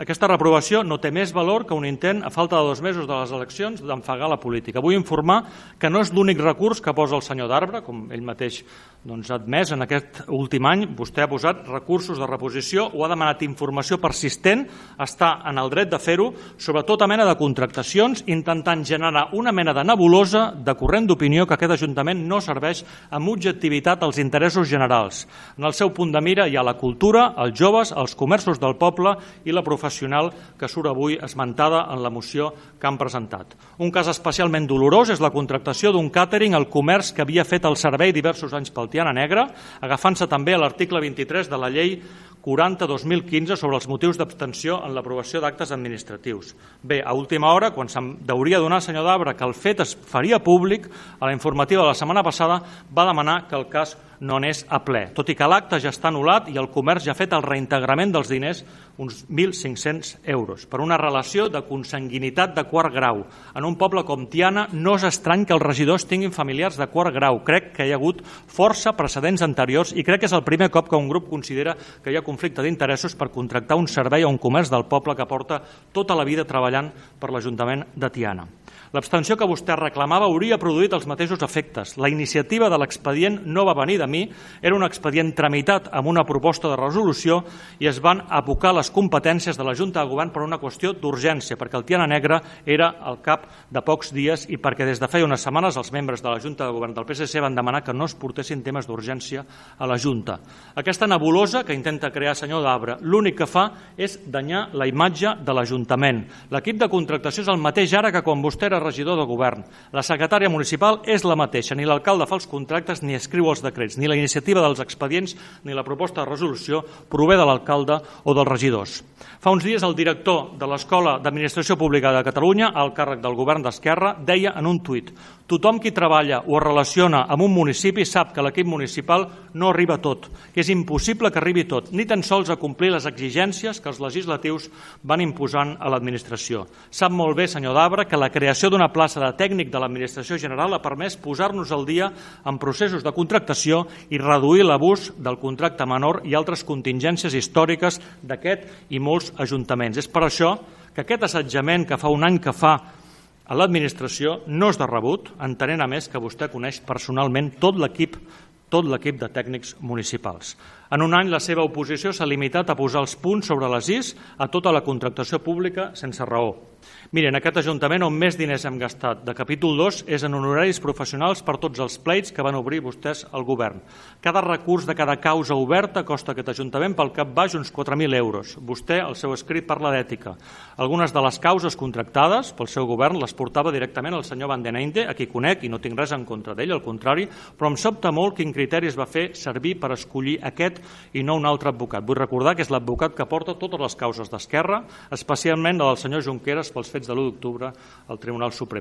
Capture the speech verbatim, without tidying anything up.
Aquesta reprovació no té més valor que un intent, a falta de dos mesos de les eleccions, d'enfagar la política. Vull informar que no és l'únic recurs que posa el senyor D'Arbre, com ell mateix ha admès en aquest últim any. Vostè ha posat recursos de reposició o ha demanat informació persistent, està en el dret de fer-ho, sobre tota mena de contractacions, intentant generar una mena de nebulosa de corrent d'opinió que aquest Ajuntament no serveix amb objectivitat als interessos generals. En el seu punt de mira hi ha la cultura, els joves, els comerços del poble i la professional que surt avui esmentada en la moció que han presentat. Un cas especialment dolorós és la contractació d'un càtering al comerç que havia fet el servei diversos anys pel Tiana Negra, agafant-se també a l'article vint-i-tres de la llei quaranta dos mil quinze sobre els motius d'abstenció en l'aprovació d'actes administratius. Bé, a última hora, quan se'm hauria donat, senyor D'Arbre, que el fet es faria públic, a la informativa de la setmana passada va demanar que el cas no anés a ple, tot i que l'acte ja està anul·lat i el comerç ja ha fet el reintegrament dels diners, uns mil cinc-cents euros, per una relació de consanguinitat de quart grau. En un poble com Tiana no és estrany que els regidors tinguin familiars de quart grau. Crec que hi ha hagut força precedents anteriors i crec que és el primer cop que un grup considera que hi ha conflicte d'interessos per contractar un servei o un comerç del poble que porta tota la vida treballant per l'Ajuntament de Tiana. L'abstenció que vostè reclamava hauria produït els mateixos efectes. La iniciativa de l'expedient no va venir de mi, era un expedient tramitat amb una proposta de resolució i es van abocar les competències de la Junta de Govern per una qüestió d'urgència, perquè el Tiana Negra era al cap de pocs dies i perquè des de feia unes setmanes els membres de la Junta de Govern del P S C van demanar que no es portessin temes d'urgència a la Junta. Aquesta nebulosa que intenta crear senyor D'Arbre l'únic que fa és danyar la imatge de l'Ajuntament. L'equip de contractació és el mateix ara que quan vostè era regidor de govern. La secretària municipal és la mateixa. Ni l'alcalde fa els contractes ni escriu els decrets. Ni la iniciativa dels expedients ni la proposta de resolució prové de l'alcalde o dels regidors. Fa uns dies el director de l'Escola d'Administració Pública de Catalunya, al càrrec del govern d'Esquerra, deia en un tuit: tothom qui treballa o es relaciona amb un municipi sap que l'equip municipal no arriba a tot, que és impossible que arribi tot, ni tan sols a complir les exigències que els legislatius van imposant a l'administració. Sap molt bé, senyor D'Arbre, que la creació d'una plaça de tècnic de l'administració general ha permès posar-nos al dia en processos de contractació i reduir l'abús del contracte menor i altres contingències històriques d'aquest i molts ajuntaments. És per això que aquest assetjament que fa un any que fa a l'administració no és de rebut, entenent a més que vostè coneix personalment tot l'equip tot l'equip de tècnics municipals. En un any la seva oposició s'ha limitat a posar els punts sobre les is a tota la contractació pública sense raó. Miren, aquest Ajuntament on més diners hem gastat de capítol dos és en honoraris professionals per tots els pleits que van obrir vostès al govern. Cada recurs de cada causa oberta costa a aquest Ajuntament pel cap baix uns quatre mil euros. Vostè, al seu escrit, parla d'ètica. Algunes de les causes contractades pel seu govern les portava directament el senyor Van den Einde, a qui conec i no tinc res en contra d'ell, al contrari, però em sobta molt quin criteri es va fer servir per escollir aquest i no un altre advocat. Vull recordar que és l'advocat que porta totes les causes d'Esquerra, especialment la del senyor Junqueras pels fets de l'u d'octubre al Tribunal Suprem.